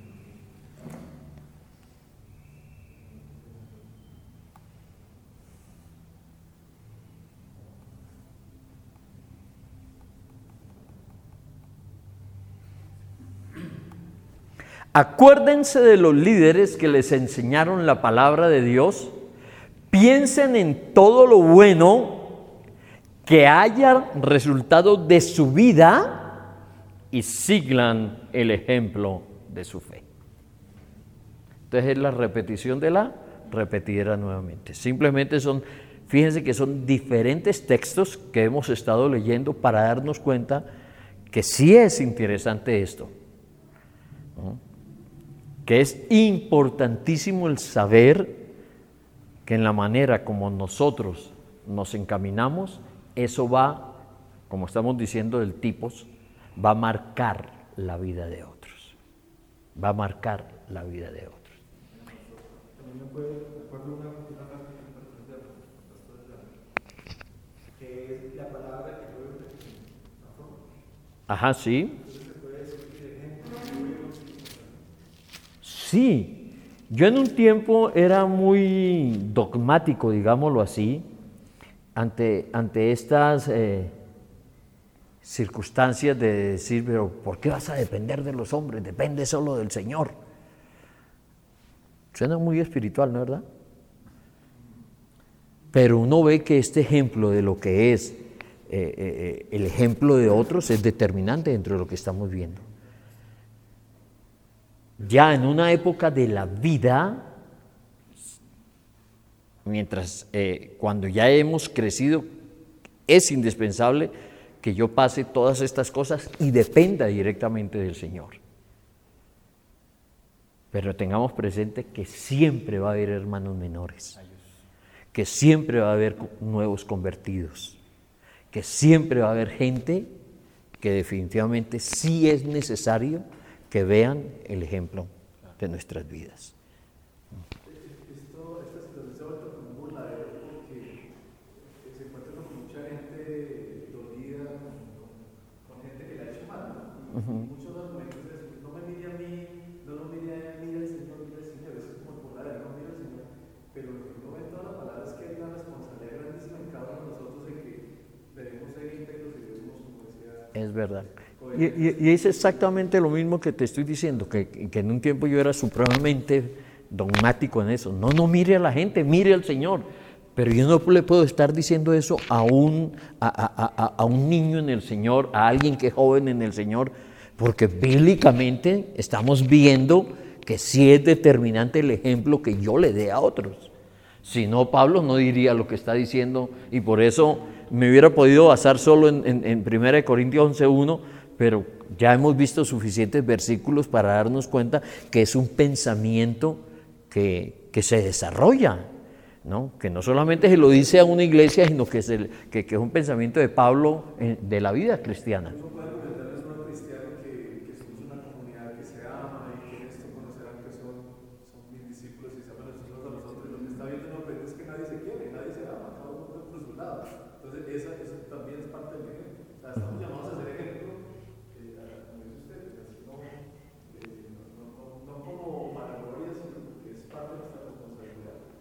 Acuérdense de los líderes que les enseñaron la palabra de Dios. Piensen en todo lo bueno que haya resultado de su vida y sigan el ejemplo de su fe. Entonces es la repetición de la repetidera nuevamente. Simplemente fíjense que son diferentes textos que hemos estado leyendo para darnos cuenta que sí es interesante esto, ¿no? Que es importantísimo el saber que en la manera como nosotros nos encaminamos, eso va, como estamos diciendo del tipos, va a marcar la vida de otros. Va a marcar la vida de otros. También me acuerdo una frase que es la palabra que yo ¿no? Ajá, sí. Entonces se puede decir que ejemplo. Sí, yo en un tiempo era muy dogmático, digámoslo así, ante estas circunstancias de decir, pero ¿por qué vas a depender de los hombres? Depende solo del Señor. Suena muy espiritual, ¿no es verdad? Pero uno ve que este ejemplo de lo que es el ejemplo de otros es determinante dentro de lo que estamos viendo. Ya en una época de la vida, cuando ya hemos crecido, es indispensable que yo pase todas estas cosas y dependa directamente del Señor. Pero tengamos presente que siempre va a haber hermanos menores, que siempre va a haber nuevos convertidos, que siempre va a haber gente que definitivamente sí es necesario que vean el ejemplo de nuestras vidas. Esta situación se ha vuelto como un burladero porque se encuentra con mucha gente dolida, con gente que le ha hecho mal, ¿no? Y muchos argumentos es, no me mire a mí, no lo mire a él, mire al Señor, eso es como el burladero, no mire al Señor. Pero lo que uno ve en toda la palabra es que hay una responsabilidad grandísima en cada uno de nosotros de que debemos ser íntegros y debemos, como decía, es verdad. Y es exactamente lo mismo que te estoy diciendo, que en un tiempo yo era supremamente dogmático en eso. No mire a la gente, mire al Señor. Pero yo no le puedo estar diciendo eso a un niño en el Señor, a alguien que es joven en el Señor, porque bíblicamente estamos viendo que sí es determinante el ejemplo que yo le dé a otros. Si no, Pablo no diría lo que está diciendo, y por eso me hubiera podido basar solo en 1 Corintios 11:1, pero ya hemos visto suficientes versículos para darnos cuenta que es un pensamiento que se desarrolla, ¿no? Que no solamente se lo dice a una iglesia, sino que es un pensamiento de Pablo de la vida cristiana. uno puede comentarles a un cristiano que somos una comunidad que se ama y que en esto conocerán que son mis discípulos y se aman los unos a los otros. Y lo que está viendo no es que nadie se quiere, nadie se ama, cada uno por su lado. Entonces, eso también es parte del ejemplo. O sea, estamos llamados a ser ejemplo, como dice usted, no como para gloria, sino porque es parte de nuestra responsabilidad.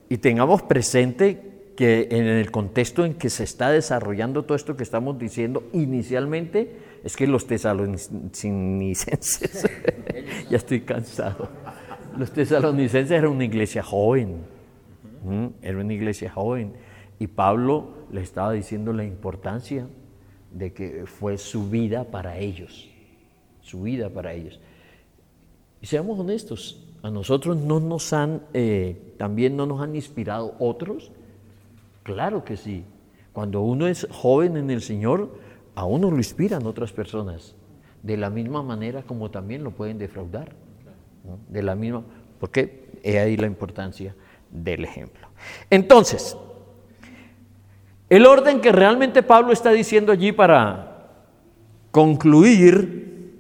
y tengamos presente que en el contexto en que se está desarrollando todo esto que estamos diciendo inicialmente, es que los tesalonicenses, ya estoy cansado, los tesalonicenses eran una iglesia joven, era una iglesia joven, y Pablo le estaba diciendo la importancia de que fue su vida para ellos, su vida para ellos. Y seamos honestos, a nosotros también no nos han inspirado otros. Claro que sí. Cuando uno es joven en el Señor, a uno lo inspiran otras personas, de la misma manera como también lo pueden defraudar, ¿no? De la misma, porque he ahí la importancia del ejemplo. Entonces, el orden que realmente Pablo está diciendo allí para concluir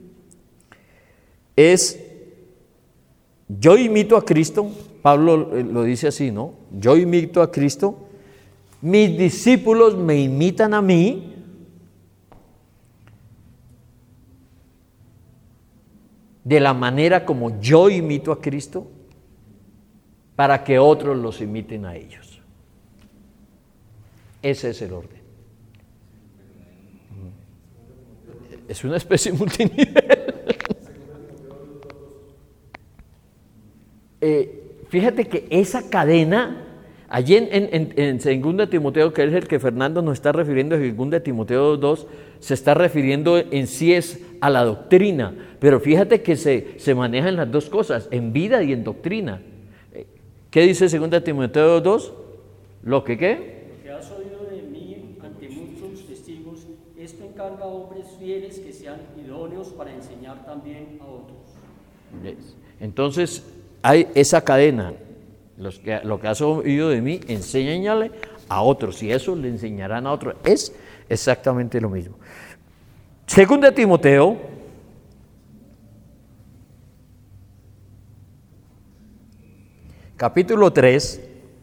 es: yo imito a Cristo. Pablo lo dice así, ¿no? Yo imito a Cristo, mis discípulos me imitan a mí, de la manera como yo imito a Cristo, para que otros los imiten a ellos. Ese es el orden. Es una especie multinivel. Fíjate que esa cadena, allí en 2 Timoteo, que es el que Fernando nos está refiriendo, en 2 Timoteo 2, se está refiriendo en sí es a la doctrina, pero fíjate que se manejan las dos cosas, en vida y en doctrina. ¿Qué dice 2 Timoteo 2? ¿Lo que qué? Lo que has oído de mí ante muchos testigos, esto encarga a hombres fieles que sean idóneos para enseñar también a otros. Entonces, hay esa cadena. Lo que has oído de mí, enséñale a otros, y eso le enseñarán a otros. Es exactamente lo mismo. 2 Timoteo, capítulo 3,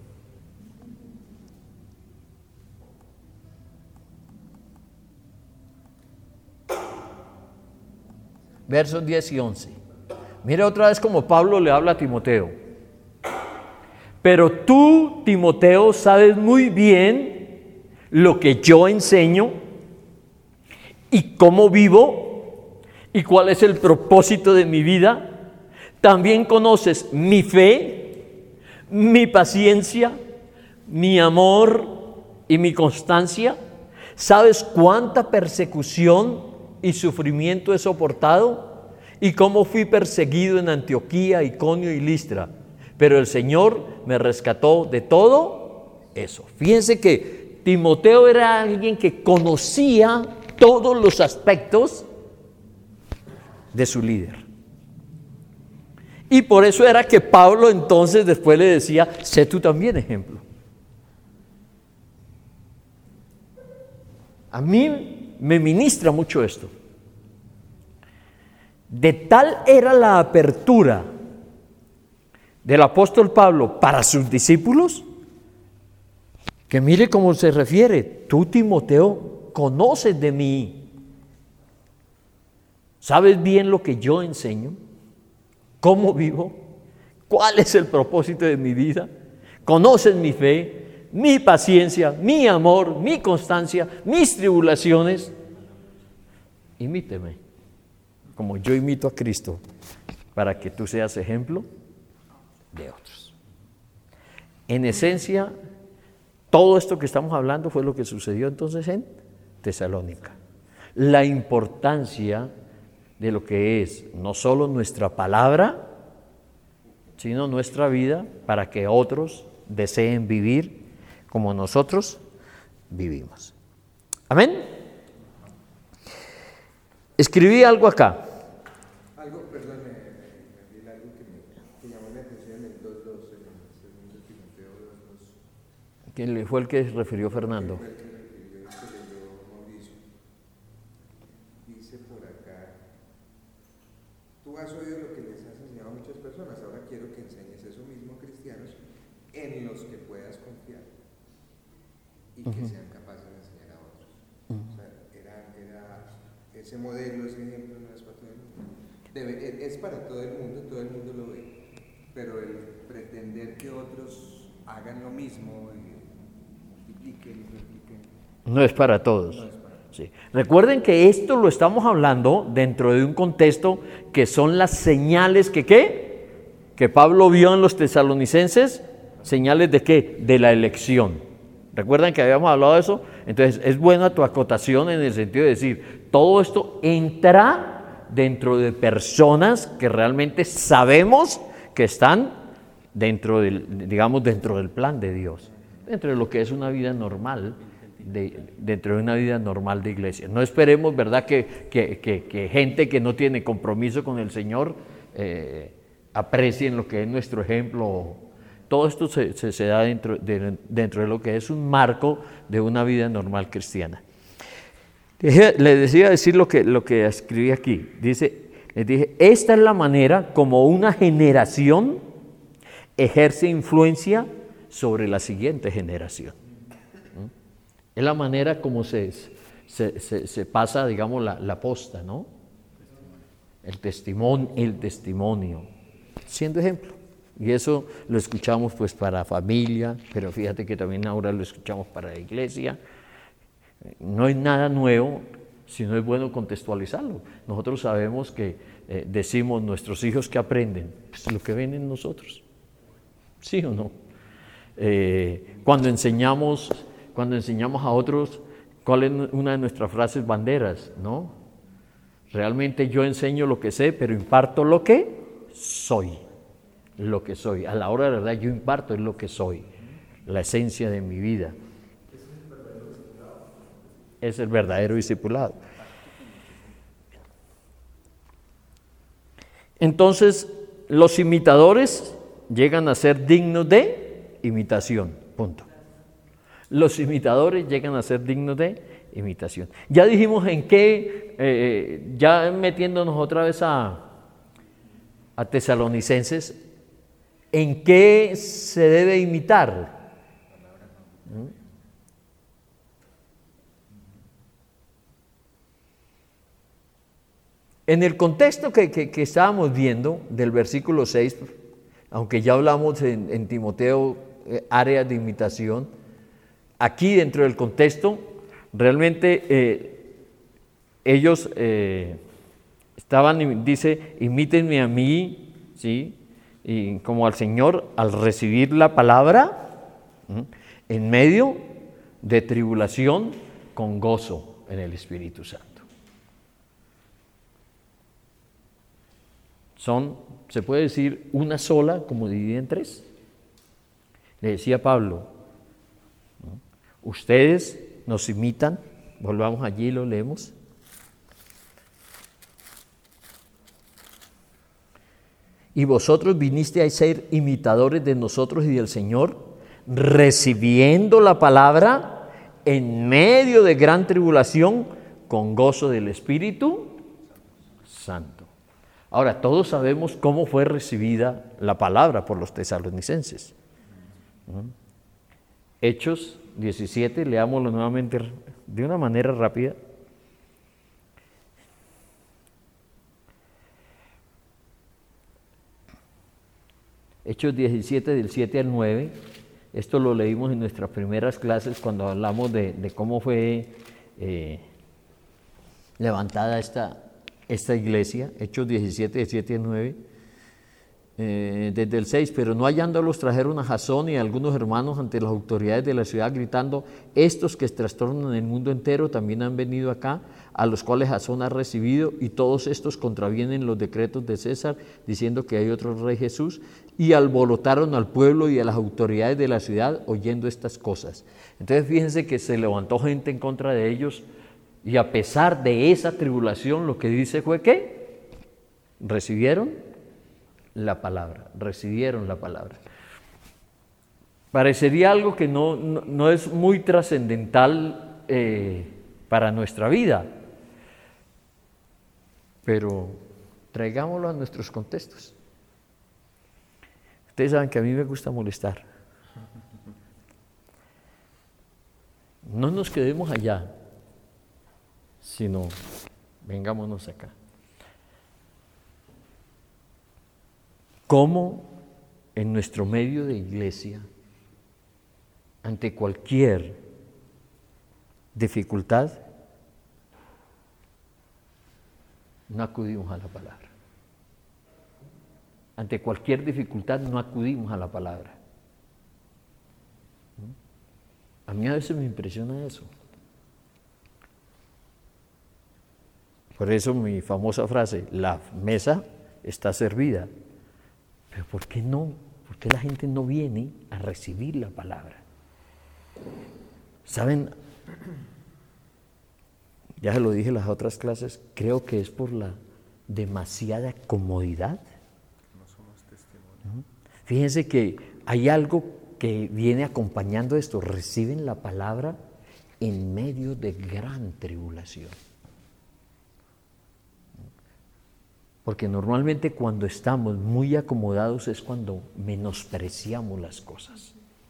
versos 10 y 11. Mira otra vez como Pablo le habla a Timoteo. Pero tú, Timoteo, sabes muy bien lo que yo enseño y cómo vivo y cuál es el propósito de mi vida. También conoces mi fe, mi paciencia, mi amor y mi constancia. ¿Sabes cuánta persecución y sufrimiento he soportado? Y cómo fui perseguido en Antioquía, Iconio y Listra. Pero el Señor me rescató de todo eso. Fíjense que Timoteo era alguien que conocía todos los aspectos de su líder. Y por eso era que Pablo entonces después le decía: sé tú también ejemplo. A mí me ministra mucho esto. De tal era la apertura del apóstol Pablo para sus discípulos, que mire cómo se refiere: tú, Timoteo, conoces de mí, sabes bien lo que yo enseño, cómo vivo, cuál es el propósito de mi vida, conoces mi fe, mi paciencia, mi amor, mi constancia, mis tribulaciones. Imíteme como yo imito a Cristo, para que tú seas ejemplo de otros. En esencia, todo esto que estamos hablando fue lo que sucedió entonces en Tesalónica. La importancia de lo que es no solo nuestra palabra, sino nuestra vida, para que otros deseen vivir como nosotros vivimos. Amén. Escribí algo acá. Algo, perdón, algo que llamó la atención en el 2.2, en 2 Timoteo 2.2. ¿Quién fue el que refirió Fernando? Fue el que refirió, que leyó Mauricio. Dice por acá: tú has oído lo que les has enseñado a muchas personas, ahora quiero que enseñes eso mismo a cristianos en los que puedas confiar y que sean capaces de enseñar a otros. O sea, era ese modelo, ese ejemplo no es para todo el mundo. Es para todo el mundo lo ve, pero el pretender que otros hagan lo mismo, multipliquen. No es para todos. Sí. Recuerden que esto lo estamos hablando dentro de un contexto que son las señales que Pablo vio en los tesalonicenses. ¿Señales de qué? De la elección. ¿Recuerdan que habíamos hablado de eso? Entonces es buena tu acotación en el sentido de decir, todo esto entra dentro de personas que realmente sabemos que están dentro del plan de Dios, dentro de lo que es una vida normal, dentro de una vida normal de iglesia. No esperemos, ¿verdad?, que gente que no tiene compromiso con el Señor aprecien lo que es nuestro ejemplo. Todo esto se da dentro de lo que es un marco de una vida normal cristiana. Le decía decir lo que escribí aquí. Les dije, esta es la manera como una generación ejerce influencia sobre la siguiente generación. Es la manera como se pasa, digamos, la posta, ¿no? El testimonio, siendo ejemplo. Y eso lo escuchamos pues para familia, pero fíjate que también ahora lo escuchamos para la iglesia. No es nada nuevo, sino es bueno contextualizarlo. Nosotros sabemos que decimos nuestros hijos que aprenden, pues lo que ven en nosotros, ¿sí o no? Cuando enseñamos a otros, ¿cuál es una de nuestras frases banderas, no? Realmente yo enseño lo que sé, pero imparto lo que soy. Lo que soy. A la hora de la verdad yo imparto es lo que soy, la esencia de mi vida. Es el verdadero discipulado. Entonces, los imitadores llegan a ser dignos de imitación. Punto. Los imitadores llegan a ser dignos de imitación. Ya dijimos en qué, ya metiéndonos otra vez a Tesalonicenses, ¿en qué se debe imitar? En el contexto que estábamos viendo del versículo 6, aunque ya hablamos en Timoteo, áreas de imitación, aquí dentro del contexto, realmente ellos dice, imítenme a mí, ¿sí? Y como al Señor, al recibir la palabra, en medio de tribulación, con gozo en el Espíritu Santo. Se puede decir, una sola, como dividida en tres. Le decía Pablo, ustedes nos imitan, volvamos allí y lo leemos. Y vosotros vinisteis a ser imitadores de nosotros y del Señor, recibiendo la palabra en medio de gran tribulación, con gozo del Espíritu Santo. Ahora, todos sabemos cómo fue recibida la palabra por los tesalonicenses. Hechos 17, leámoslo nuevamente de una manera rápida. Hechos 17, del 7 al 9, esto lo leímos en nuestras primeras clases cuando hablamos de cómo fue levantada esta iglesia. Hechos 17, del 7 al 9, desde el 6, pero no hallándolos trajeron a Jasón y a algunos hermanos ante las autoridades de la ciudad gritando, estos que trastornan el mundo entero también han venido acá, a los cuales Jasón ha recibido, y todos estos contravienen los decretos de César, diciendo que hay otro rey Jesús, y alborotaron al pueblo y a las autoridades de la ciudad oyendo estas cosas. Entonces fíjense que se levantó gente en contra de ellos, y a pesar de esa tribulación, lo que dice fue que recibieron la palabra. Parecería algo que no es muy trascendental para nuestra vida, pero traigámoslo a nuestros contextos. Ustedes saben que a mí me gusta molestar. No nos quedemos allá, sino vengámonos acá. ¿Cómo en nuestro medio de iglesia ante cualquier dificultad, no acudimos a la palabra. Ante cualquier dificultad no acudimos a la palabra. A mí a veces me impresiona eso. Por eso mi famosa frase, la mesa está servida. Pero ¿por qué no? ¿Por qué la gente no viene a recibir la palabra? ¿Saben? Ya se lo dije en las otras clases, creo que es por la demasiada comodidad. Fíjense que hay algo que viene acompañando esto, reciben la palabra en medio de gran tribulación. Porque normalmente cuando estamos muy acomodados es cuando menospreciamos las cosas.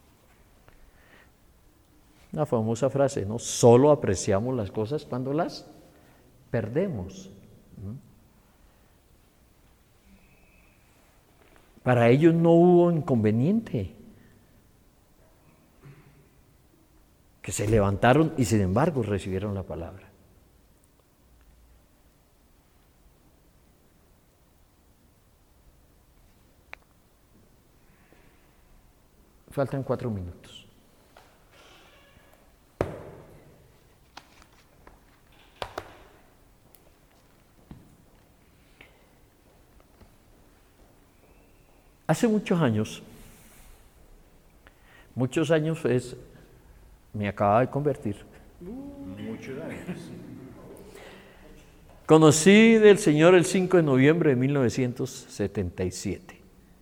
La famosa frase, ¿no? Solo apreciamos las cosas cuando las perdemos. Para ellos no hubo inconveniente. Que se levantaron y sin embargo recibieron la palabra. Faltan 4 minutos. Hace muchos años me acababa de convertir. Muchos años. Conocí del Señor el 5 de noviembre de 1977.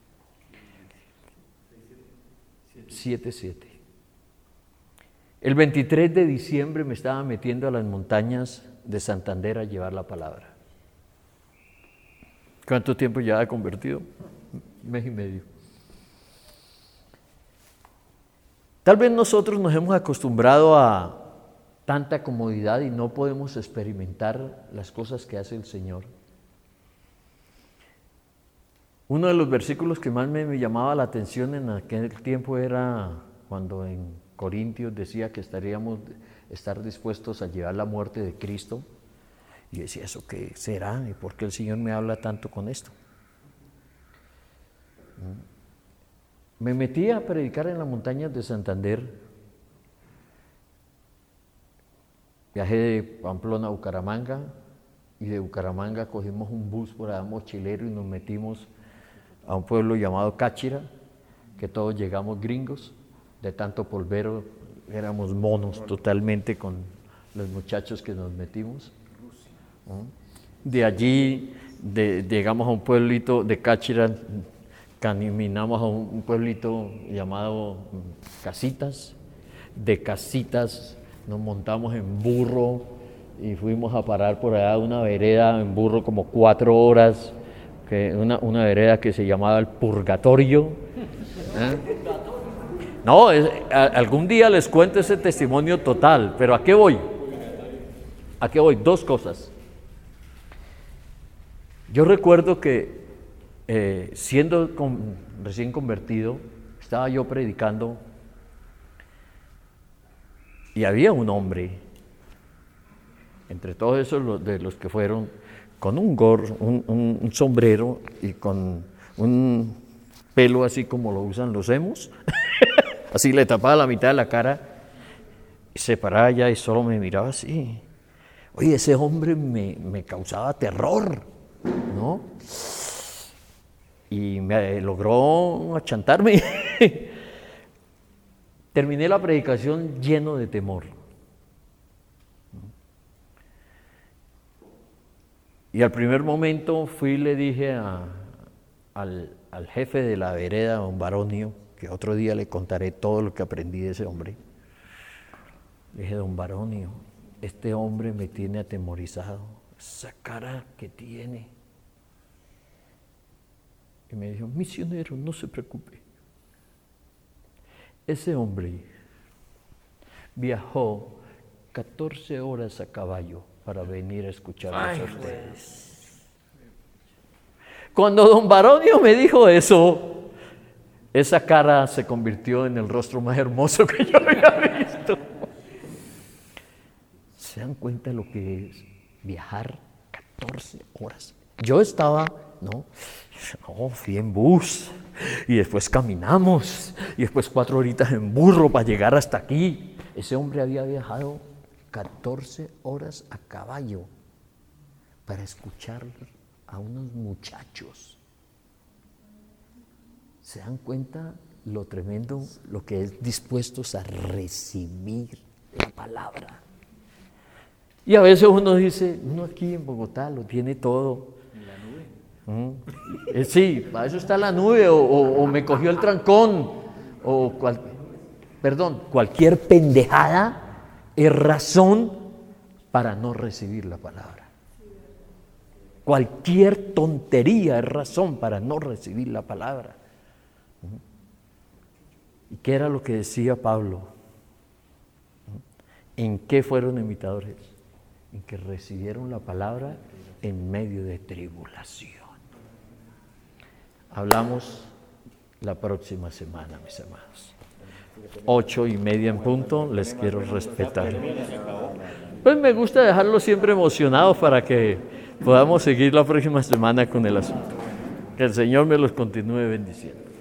77. El 23 de diciembre me estaba metiendo a las montañas de Santander a llevar la palabra. ¿Cuánto tiempo ya ha convertido? 1 mes y medio. Tal vez nosotros nos hemos acostumbrado a tanta comodidad y no podemos experimentar las cosas que hace el Señor. Uno de los versículos que más me llamaba la atención en aquel tiempo era cuando en Corintios decía que estar dispuestos a llevar la muerte de Cristo. Y decía, ¿eso qué será? ¿Y por qué el Señor me habla tanto con esto? Me metí a predicar en las montañas de Santander. Viajé de Pamplona a Bucaramanga y de Bucaramanga cogimos un bus por allá mochilero y nos metimos a un pueblo llamado Cáchira, que todos llegamos gringos, de tanto polvero, éramos monos totalmente con los muchachos que nos metimos. De allí llegamos a un pueblito de Cáchira, caminamos a un pueblito llamado Casitas, de Casitas nos montamos en burro y fuimos a parar por allá una vereda en burro como 4 horas, una vereda que se llamaba el Purgatorio. No, algún día les cuento ese testimonio total, pero ¿a qué voy? ¿A qué voy? 2 cosas. Yo recuerdo que siendo recién convertido, estaba yo predicando y había un hombre, entre todos esos de los que fueron, con un gorro, un sombrero y con un pelo así como lo usan los emos, así le tapaba la mitad de la cara, y se paraba allá y solo me miraba así. Oye, ese hombre me causaba terror, ¿no? Y me logró achantarme. Terminé la predicación lleno de temor. Y al primer momento fui y le dije al jefe de la vereda, don Baronio, que otro día le contaré todo lo que aprendí de ese hombre. Le dije, don Baronio, este hombre me tiene atemorizado, esa cara que tiene. Y me dijo, misionero, no se preocupe. Ese hombre viajó 14 horas a caballo para venir a escucharlos a ustedes. Cuando don Baronio me dijo eso, Esa cara se convirtió en el rostro más hermoso que yo había visto. ¿Se dan cuenta de lo que es viajar 14 horas? Yo estaba, no, fui en bus, y después caminamos, y después 4 horitas en burro para llegar hasta aquí. Ese hombre había viajado 14 horas a caballo para escuchar a unos muchachos. ¿Se dan cuenta lo tremendo, lo que es dispuestos a recibir la palabra? Y a veces uno dice, uno aquí en Bogotá lo tiene todo. ¿En la nube? Sí, para eso está la nube, o me cogió el trancón, o cualquier pendejada es razón para no recibir la palabra. Cualquier tontería es razón para no recibir la palabra. ¿Y qué era lo que decía Pablo? ¿En qué fueron imitadores? En que recibieron la palabra en medio de tribulación. Hablamos la próxima semana, mis hermanos. 8:30 en punto, les quiero respetar. Pues me gusta dejarlos siempre emocionados para que podamos seguir la próxima semana con el asunto. Que el Señor me los continúe bendiciendo.